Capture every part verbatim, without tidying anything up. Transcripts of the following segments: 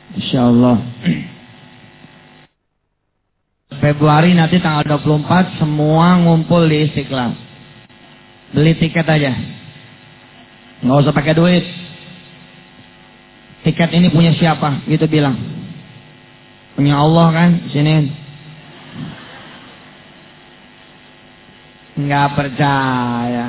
Insyaallah. Februari nanti tanggal dua puluh empat semua ngumpul di Istiqlal. Beli tiket aja. Nggak usah pakai duit. Tiket ini punya siapa? Gitu bilang. Punya Allah kan? Sini. Nggak percaya.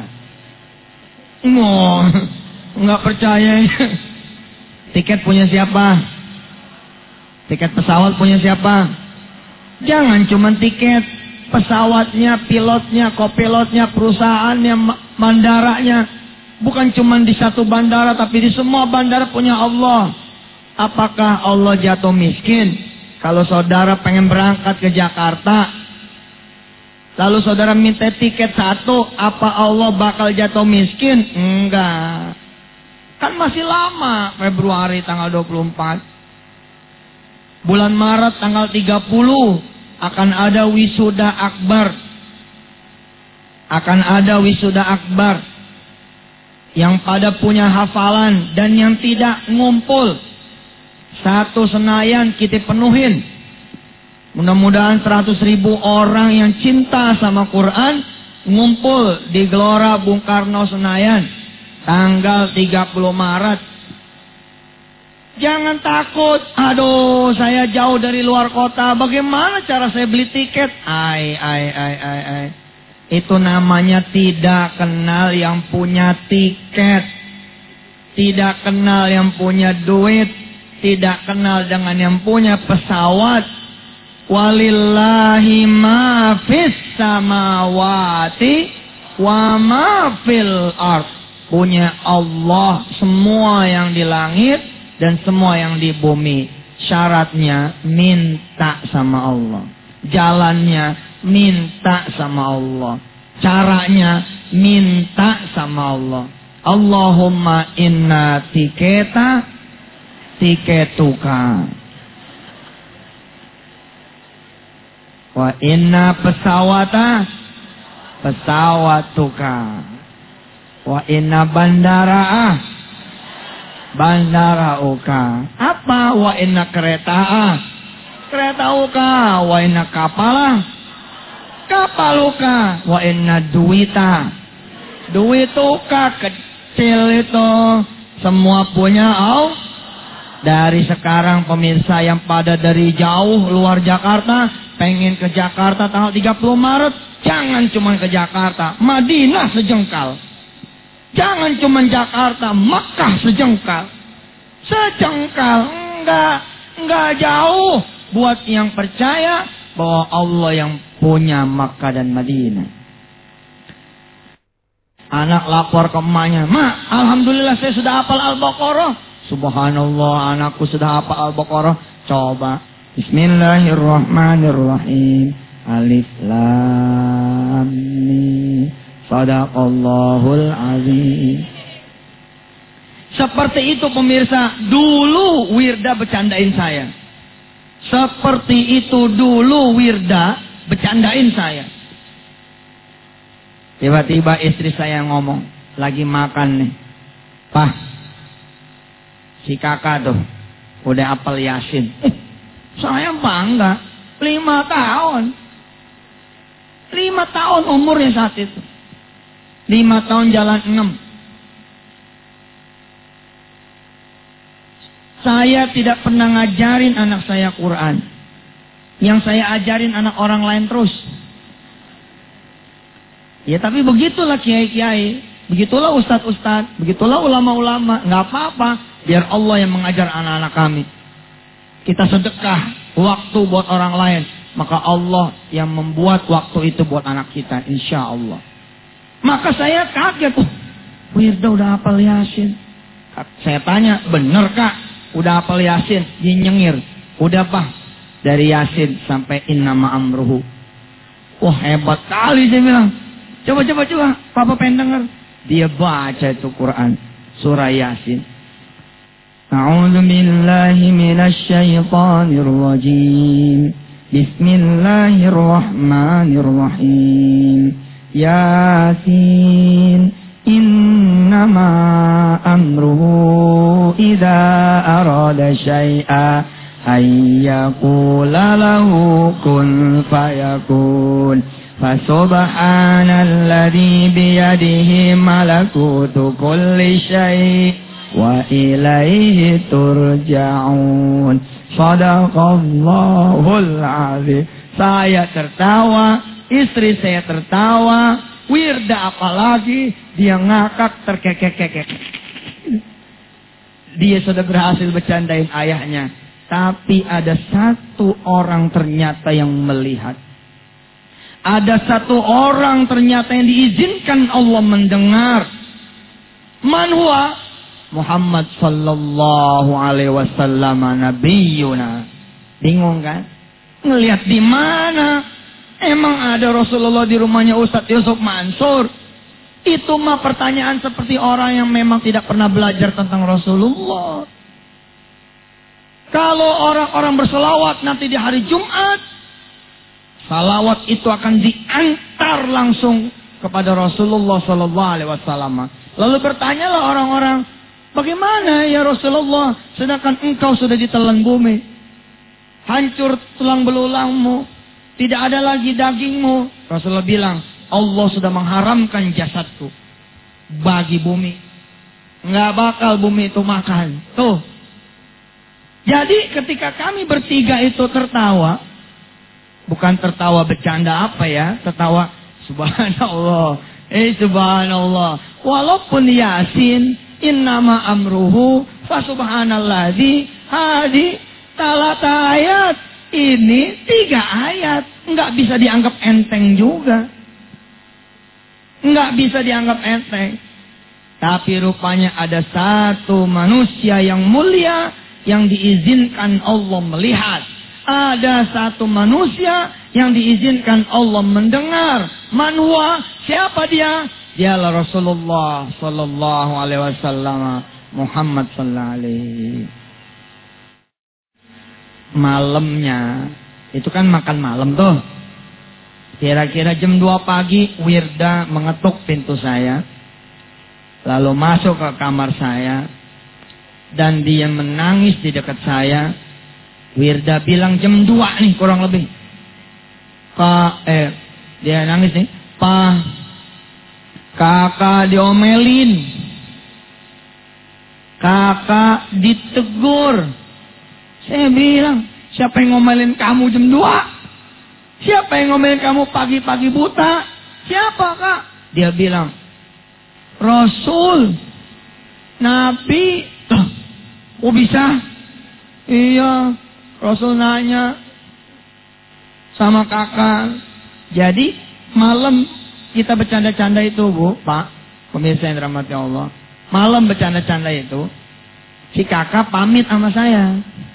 Oh, nggak percaya. Tiket punya siapa? Tiket pesawat punya siapa? Jangan cuma tiket, pesawatnya, pilotnya, kopilotnya, perusahaannya, bandaranya. Bukan cuma di satu bandara, tapi di semua bandara punya Allah. Apakah Allah jatuh miskin? Kalau saudara pengen berangkat ke Jakarta, lalu saudara minta tiket satu, apa Allah bakal jatuh miskin? Enggak. Kan masih lama, Februari tanggal dua puluh empat. Bulan Maret tanggal tiga puluh akan ada wisuda akbar. Akan ada wisuda akbar. Yang pada punya hafalan dan yang tidak ngumpul. Satu Senayan kita penuhin. Mudah-mudahan seratus ribu orang yang cinta sama Quran ngumpul di Gelora Bung Karno Senayan tanggal tiga puluh Maret. Jangan takut, aduh saya jauh dari luar kota, bagaimana cara saya beli tiket? Ai, ai, ai, ai, ai. Itu namanya tidak kenal yang punya tiket. Tidak kenal yang punya duit. Tidak kenal dengan yang punya pesawat. Walillahi ma fis samawati wa ma fil ard. Punya Allah semua yang di langit dan semua yang di bumi. Syaratnya minta sama Allah. Jalannya minta sama Allah. Caranya minta sama Allah. Allahumma inna tiketa tiketuka. Wa inna pesawata pesawatuka. Wa inna bandara bandara uka. Apa? Wa inna kereta kereta uka. Wa inna kapala kapaluka. Wa inna duita duituka. Kecil itu semua punya Allah. Dari sekarang pemirsa yang pada dari jauh luar Jakarta pengen ke Jakarta tanggal tiga puluh Maret, jangan cuma ke Jakarta, Madinah sejengkal. Jangan cuma Jakarta, Makkah sejengkal. Sejengkal, enggak, enggak jauh. Buat yang percaya bahwa Allah yang punya Makkah dan Madinah. Anak lapor ke emaknya, "Ma, alhamdulillah saya sudah hafal Al-Baqarah." Subhanallah, anakku sudah hafal Al-Baqarah. Coba. Bismillahirrahmanirrahim. Alif Lam Mim. Sadaqallahul azim. Seperti itu pemirsa, dulu Wirda bercandain saya. Seperti itu dulu Wirda bercandain saya. Tiba-tiba istri saya ngomong, lagi makan nih. "Pak, si kakak tuh udah apel Yasin." Eh, saya bangga. Lima tahun. Lima tahun umurnya saat itu. Lima tahun jalan enam. Saya tidak pernah ngajarin anak saya Quran. Yang saya ajarin anak orang lain terus. Ya tapi begitulah kiai-kiai. Begitulah ustadz-ustadz. Begitulah ulama-ulama. Nggak apa-apa. Biar Allah yang mengajar anak-anak kami. Kita sedekah waktu buat orang lain. Maka Allah yang membuat waktu itu buat anak kita. Insya Allah. Maka saya kaget. Oh, Wirda udah hafal Yasin. Saya tanya, bener kak? Udah hafal Yasin? Dia nyengir. Udah pak. Dari Yasin sampai innama amruhu. Wah hebat kali dia bilang. Coba coba coba. Papa pengen denger. Dia baca itu Quran. Surah Yasin. A'udzu billahi minasy syaithanir rajim. Bismillahirrahmanirrahim. Yasin. Inna innama amruhu idza arada syai'a ayyaqula lahu kun fayakun. Fasubhanalladzi biyadihi malakutu kulli syai' wa ilaihi turja'un. Shadaqallahul azim. Saya tertawa, istri saya tertawa, Wirda apalagi dia ngakak terkekek-kekek. Dia sudah berhasil bercandain ayahnya, tapi ada satu orang ternyata yang melihat. Ada satu orang ternyata yang diizinkan Allah mendengar. Man huwa? Muhammad sallallahu alaihi wasallam nabiyuna. Bingung kan? Ngelihat di mana? Emang ada Rasulullah di rumahnya Ustadz Yusuf Mansur? Itu mah pertanyaan seperti orang yang memang tidak pernah belajar tentang Rasulullah. Kalau orang-orang berselawat nanti di hari Jumat, salawat itu akan diantar langsung kepada Rasulullah Sallallahu Alaihi Wasallam. Lalu bertanyalah orang-orang, bagaimana ya Rasulullah, sedangkan engkau sudah ditelan bumi, hancur tulang belulangmu, tidak ada lagi dagingmu. Rasulullah bilang, Allah sudah mengharamkan jasadku bagi bumi. Nggak bakal bumi itu makan. Tuh. Jadi ketika kami bertiga itu tertawa, bukan tertawa bercanda apa ya, tertawa subhanallah, eh subhanallah. Walaupun Yasin, innama amruhu fasubhanalladzi hadi talata ayat. Ini tiga ayat, nggak bisa dianggap enteng juga, nggak bisa dianggap enteng. Tapi rupanya ada satu manusia yang mulia yang diizinkan Allah melihat. Ada satu manusia yang diizinkan Allah mendengar. Manwa, siapa dia? Dialah Rasulullah Sallallahu Alaihi Wasallam, Muhammad Sallallahu Alaihi. Malamnya, itu kan makan malam tuh. Kira-kira jam dua pagi, Wirda mengetuk pintu saya. Lalu masuk ke kamar saya. Dan dia menangis di dekat saya. Wirda bilang jam dua nih kurang lebih. Pak, eh, dia nangis nih. Pak, kakak diomelin. Kakak ditegur. Saya bilang, siapa yang ngomelin kamu jam dua? Siapa yang ngomelin kamu pagi-pagi buta? Siapa kak? Dia bilang, Rasul, Nabi. Oh bisa? Iya, Rasul nanya sama kakak. Jadi malam kita bercanda-canda itu bu, pak, pemirsa yang dirahmati Allah. Malam bercanda-canda itu, si kakak pamit sama saya.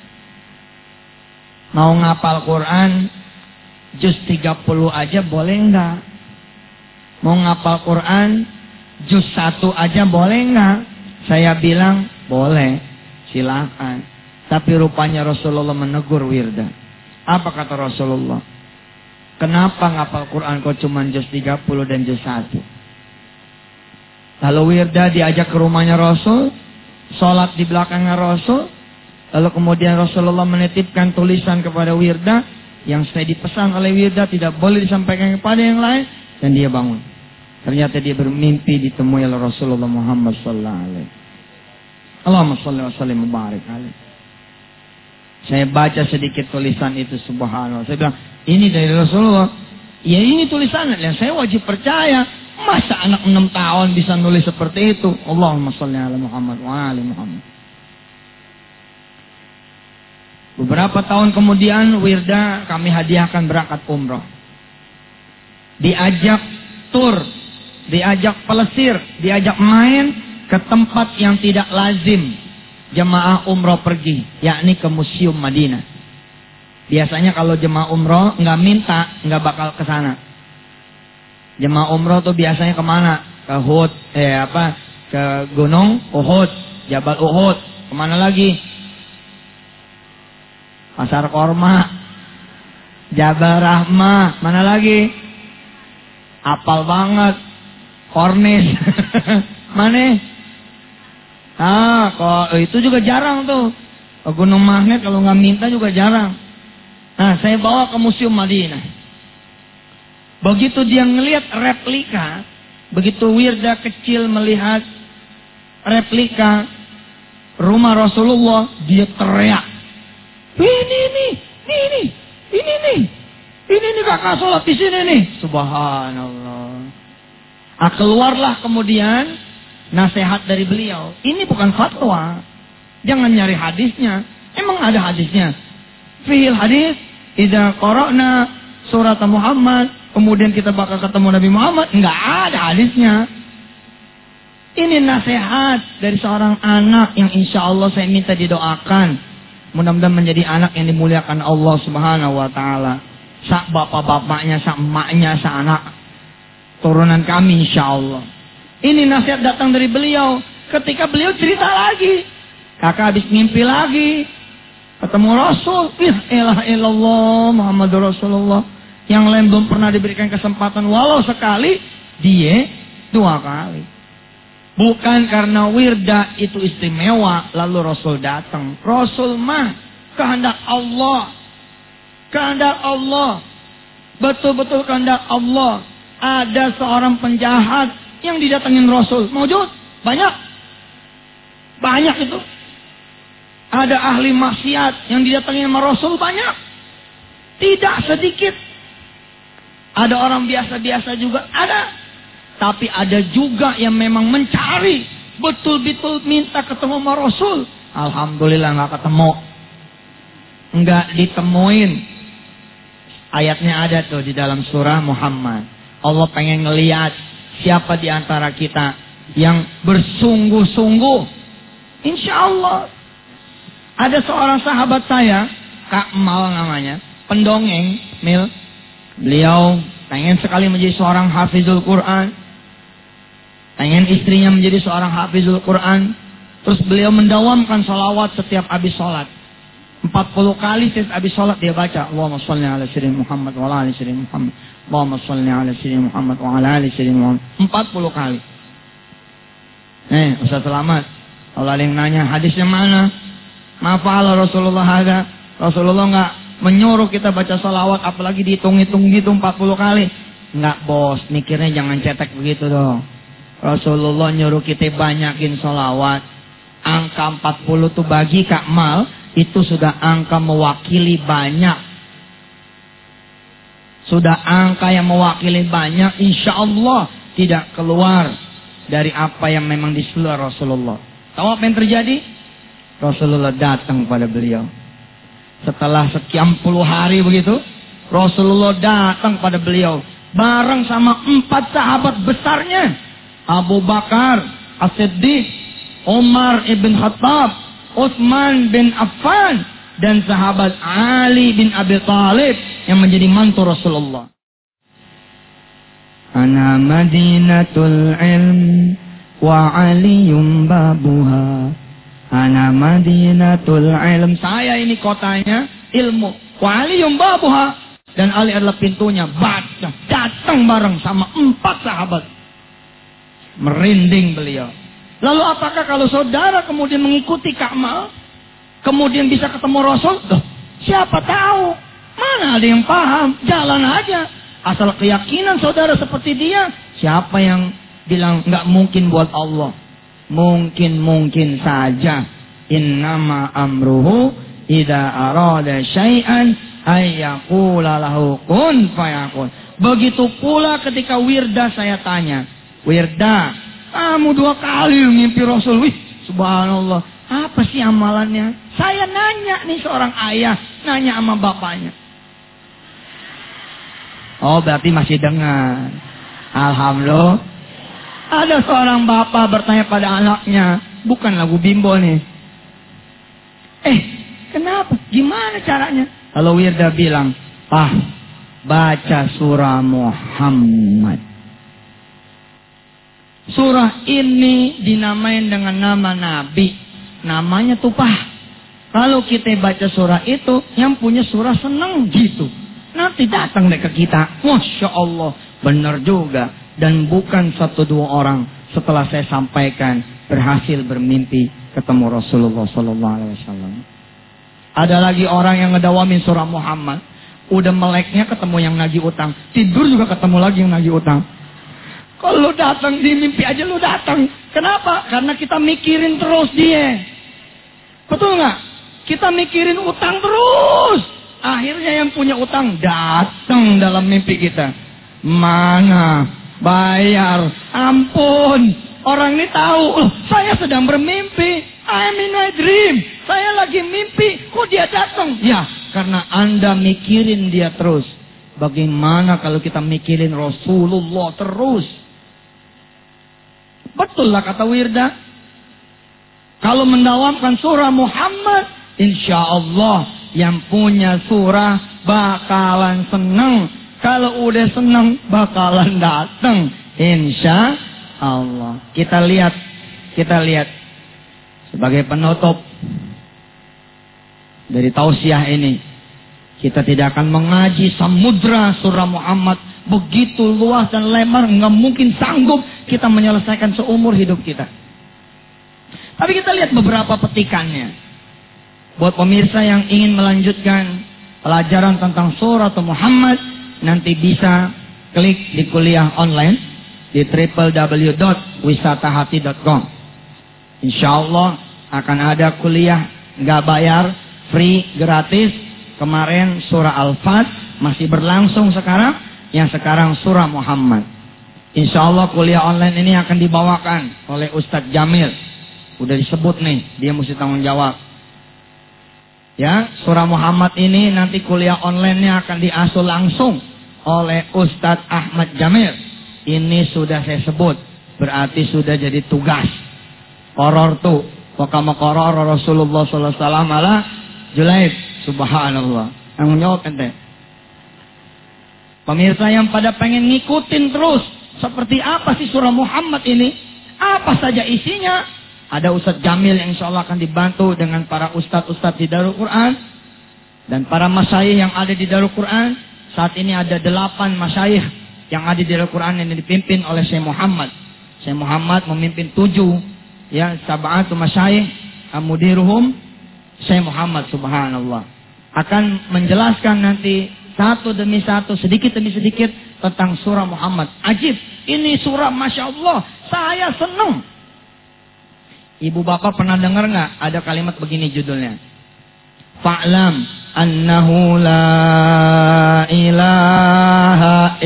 Mau ngapal Quran juz tiga puluh aja boleh enggak? Mau ngapal Quran juz satu aja boleh enggak? Saya bilang boleh, silakan. Tapi rupanya Rasulullah menegur Wirda. Apa kata Rasulullah? Kenapa ngapal Quran kok cuma juz tiga puluh dan juz satu? Lalu Wirda diajak ke rumahnya Rasul, sholat di belakangnya Rasul. Lalu kemudian Rasulullah menitipkan tulisan kepada Wirda yang saya dipesan oleh Wirda tidak boleh disampaikan kepada yang lain, dan dia bangun. Ternyata dia bermimpi ditemui oleh Rasulullah Muhammad sallallahu alaihi wasallam. Allahumma shalli wa sallim wa barik alaihi. Saya baca sedikit tulisan itu, subhanallah. Saya bilang, ini dari Rasulullah. Ya ini tulisannya, yang saya wajib percaya. Masa anak enam tahun bisa nulis seperti itu? Allahumma shalli ala Muhammad wa ali Muhammad. Beberapa tahun kemudian Wirda kami hadiahkan berangkat umroh. Diajak tur, diajak pelesir, diajak main ke tempat yang tidak lazim jemaah umroh pergi, yakni ke Museum Madinah. Biasanya kalau jemaah umroh nggak minta, nggak bakal ke sana. Jemaah umroh tuh biasanya kemana? Ke Uhud, eh apa? Ke Gunung Uhud, Jabal Uhud. Kemana lagi? Pasar Korma, Jabal Rahmah, mana lagi? Apal banget, Kornis, Mana? Ah, kok itu juga jarang tuh. Ke Gunung Magnet kalau nggak minta juga jarang. Nah, saya bawa ke Museum Madinah. Begitu dia ngelihat replika, begitu Wirda kecil melihat replika rumah Rasulullah, dia teriak. Ini nih, ini nih, ini nih, ini nih kakak sholat di sini nih. Subhanallah. Ah, keluarlah kemudian nasihat dari beliau. Ini bukan fatwa. Jangan nyari hadisnya. Emang ada hadisnya. Fihil hadis, idza qara'na surat Muhammad, kemudian kita bakal ketemu Nabi Muhammad. Enggak ada hadisnya. Ini nasihat dari seorang anak yang insya Allah saya minta didoakan. Mudah-mudahan menjadi anak yang dimuliakan Allah Subhanahu wa Ta'ala. Sak bapak-bapaknya, sak emaknya, sak anak turunan kami insya Allah. Ini nasihat datang dari beliau. Ketika beliau cerita lagi. Kakak habis mimpi lagi. Ketemu Rasul. Ya ilah illallah Muhammadur Rasulullah. Yang lain belum pernah diberikan kesempatan. Walau sekali. Dia dua kali. Bukan karena Wirda itu istimewa. Lalu Rasul datang. Rasul mah kehendak Allah. Kehendak Allah. Betul-betul kehendak Allah. Ada seorang penjahat yang didatengin Rasul. Maujud? Banyak. Banyak itu. Ada ahli maksiat yang didatengin sama Rasul. Banyak. Tidak sedikit. Ada orang biasa-biasa juga. Ada. Tapi ada juga yang memang mencari. Betul-betul minta ketemu sama Rasul. Alhamdulillah gak ketemu. Enggak ditemuin. Ayatnya ada tuh di dalam surah Muhammad. Allah pengen ngelihat siapa di antara kita yang bersungguh-sungguh. Insya Allah. Ada seorang sahabat saya, Kak Mal namanya, pendongeng, Mil. Beliau pengen sekali menjadi seorang hafizul Quran. Pengen istrinya menjadi seorang hafizul Quran. Terus beliau mendawamkan salawat setiap habis sholat. empat puluh kali setiap habis sholat dia baca. Allahumma sholli ala sayyidina Muhammad wa ala ali sayyidina Muhammad. Allahumma sholli ala sayyidina Muhammad wa ala ali sayyidina Muhammad. empat puluh kali. Eh, Ustaz Selamat. Kalau ada yang nanya hadisnya mana? Mafa'ala Rasulullah ada. Rasulullah enggak menyuruh kita baca salawat. Apalagi dihitung-hitung gitu empat puluh kali. Enggak bos, mikirnya jangan cetek begitu dong. Rasulullah nyuruh kita banyakin salawat. Angka empat puluh tuh bagi Kak Mal. Itu sudah angka mewakili banyak. Sudah angka yang mewakili banyak. Insya Allah tidak keluar dari apa yang memang disuruh Rasulullah. Tahu apa yang terjadi? Rasulullah datang pada beliau. Setelah sekian puluh hari begitu. Rasulullah datang pada beliau. Bareng sama empat sahabat besarnya. Abu Bakar As-Siddiq. Umar ibn Khattab. Utsman bin Affan. Dan sahabat Ali bin Abi Thalib. Yang menjadi mantu Rasulullah. Ana Madinatul Ilm. Wa aliyum babuha. Ana Madinatul Ilm. Saya ini kotanya ilmu. Wa aliyum babuha. Dan Ali adalah pintunya. Baca. Datang bareng sama empat sahabat. Merinding beliau. Lalu apakah kalau saudara kemudian mengikuti Ka'mal, kemudian bisa ketemu Rasul? Loh, siapa tahu. Mana ada yang paham. Jalan aja. Asal keyakinan saudara seperti dia. Siapa yang bilang nggak mungkin buat Allah? Mungkin-mungkin saja. Innama amruhu idza arada syai'an ayyaqula lahu kun fayakun. Begitu pula ketika Wirda saya tanya. Wirda, kamu dua kali mimpi Rasul. Wih, subhanallah. Apa sih amalannya? Saya nanya nih seorang ayah. Nanya sama bapaknya. Oh, berarti masih dengar. Alhamdulillah. Ada seorang bapak bertanya pada anaknya. Bukan lagu Bimbo nih. Eh, kenapa? Gimana caranya? Lalu Wirda bilang, ah, baca surah Muhammad. Surah ini dinamain dengan nama Nabi. Namanya Tupah. Kalau kita baca surah itu, yang punya surah senang gitu. Nanti datang deh ke kita. Masya Allah. Benar juga. Dan bukan satu dua orang. setelah saya sampaikan berhasil bermimpi ketemu Rasulullah Sallallahu Alaihi Wasallam. Ada lagi orang yang ngedawamin surah Muhammad, udah meleknya ketemu yang nagih utang, tidur juga ketemu lagi yang nagih utang. Kalau lu datang di mimpi aja lu datang. Kenapa? Karena kita mikirin terus dia. Betul nggak? Kita mikirin utang terus. Akhirnya yang punya utang datang dalam mimpi kita. Mana? Bayar. Ampun. Orang ini tahu. Oh, saya sedang bermimpi. I'm in my dream. Saya lagi mimpi. Kok dia datang? Ya, karena Anda mikirin dia terus. Bagaimana kalau kita mikirin Rasulullah terus? Betul lah kata Wirda. Kalau mendawamkan surah Muhammad, insya Allah yang punya surah bakalan senang. Kalau udah senang bakalan datang. Insya Allah. Kita lihat, kita lihat sebagai penutup dari tausiah ini, kita tidak akan mengaji samudra surah Muhammad begitu luas dan lebar, nggak mungkin sanggup kita menyelesaikan seumur hidup kita. Tapi kita lihat beberapa petikannya. Buat pemirsa yang ingin melanjutkan pelajaran tentang surah Muhammad, nanti bisa klik di kuliah online di w w w dot wisata hati dot com. Insya Allah akan ada kuliah nggak bayar, free, gratis. Kemarin surah Al-Fat masih berlangsung sekarang. Yang sekarang surah Muhammad. Insya Allah kuliah online ini akan dibawakan oleh Ustadz Jamil. Udah disebut nih, dia mesti tanggung jawab. Ya, surah Muhammad ini nanti kuliah online-nya akan diasuh langsung oleh Ustadz Ahmad Jamil. Ini sudah saya sebut, berarti sudah jadi tugas. Koror tuh, wakama koror Rasulullah Sallallahu Alaihi Wasallam ala Julaib. Subhanallah. Tanggung jawab ente. Pemirsa yang pada pengen ngikutin terus, seperti apa sih surah Muhammad ini? Apa saja isinya? Ada Ustadz Jamil yang insya Allah akan dibantu dengan para ustadz-ustadz di Darul Quran. Dan para masyayikh yang ada di Darul Quran. Saat ini ada delapan masyayikh yang ada di Darul Quran yang dipimpin oleh Syekh Muhammad. Syekh Muhammad memimpin tujuh. Ya, sab'atu masyayikh. Amudiruhum Syekh Muhammad, subhanallah. Akan menjelaskan nanti satu demi satu, sedikit demi sedikit tentang surah Muhammad. Ajib, ini surah Masya Allah, saya senang. Ibu bapak pernah dengar nggak ada kalimat begini judulnya? Fa'lam annahu la ilaha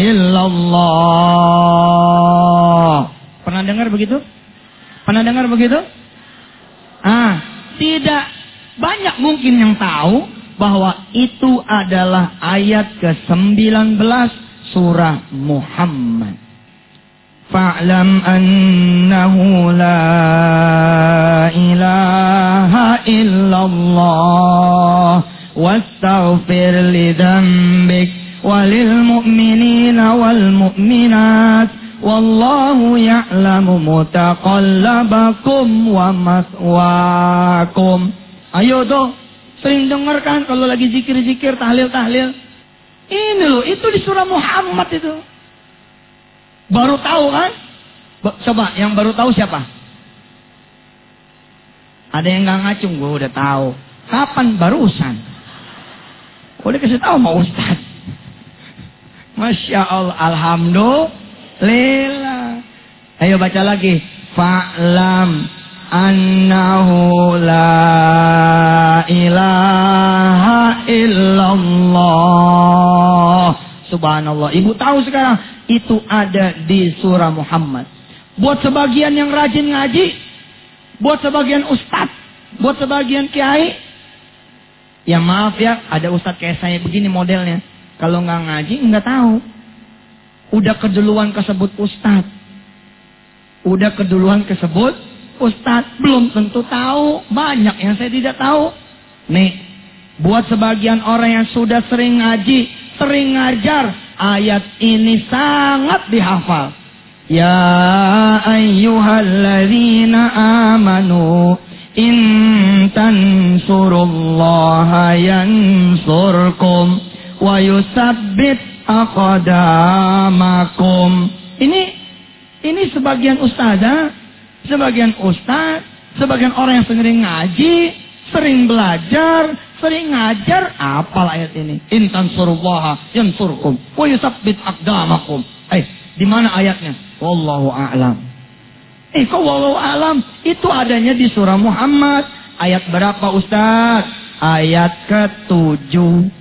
illallah. Pernah dengar begitu? Pernah dengar begitu? Ah, tidak banyak mungkin yang tahu bahwa itu adalah ayat ke sembilan belas surah Muhammad. Fa'lam annahu la ilaha illallah wastaghfir li dzambik walil mu'minina wal mu'minat wallahu ya'lamu mutaqallabakum wa maswaakum. Ayo dong, sering dengar kan kalau lagi zikir-zikir, tahlil-tahlil. Ini loh, itu di surah Muhammad itu. Baru tahu kan? Coba, yang baru tahu siapa? Ada yang gak ngacung, gue udah tahu. Kapan? Barusan. Udah kasih tahu sama Ustaz. Masya Allah, alhamdulillah. Ayo baca lagi. Fa'lam annahu la ilaha illallah. Subhanallah. Ibu tahu sekarang itu ada di surah Muhammad. Buat sebagian yang rajin ngaji, buat sebagian ustadz, buat sebagian kiai, ya maaf ya, ada ustadz kayak saya begini modelnya. Kalau nggak ngaji nggak tahu. Udah keduluan kesebut ustadz, udah keduluan kesebut ustadz, belum tentu tahu. Banyak yang saya tidak tahu. Nih, buat sebagian orang yang sudah sering ngaji, sering ngajar, ayat ini sangat dihafal. Ya ayyuhalladzina amanu in tansurullaha yansurkum wa yusabbit aqdamakum. Ini Ini sebagian ustazah, sebagian ustaz, sebagian orang yang sering ngaji, sering belajar, sering ngajar, apal ayat ini. In tansurullaha yansurkum wa yusabbit aqdamakum. Eh, di mana ayatnya? Wallahu a'lam. Eh, kok wallahu a'lam? Itu adanya di surah Muhammad. Ayat berapa Ustaz? Ayat ketujuh.